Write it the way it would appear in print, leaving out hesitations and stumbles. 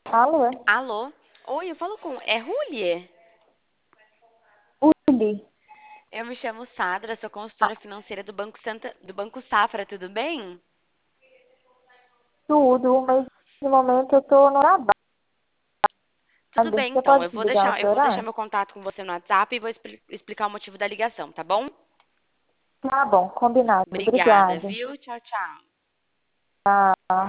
Alô? Alô? Oi, eu falo com. É Rulie? Uli. Eu me chamo Sadra, sou Ah, consultora financeira do Banco Safra, tudo bem? tudo, mas no momento eu tô no trabalho. Tudo bem, Você então. pode Eu me vou ligar no deixar, eu outro vou deixar horário? meu contato com você no WhatsApp e vou explicar o motivo da ligação, tá bom? Tá bom, combinado. Obrigada, Obrigada. viu? Tchau, tchau. Tá.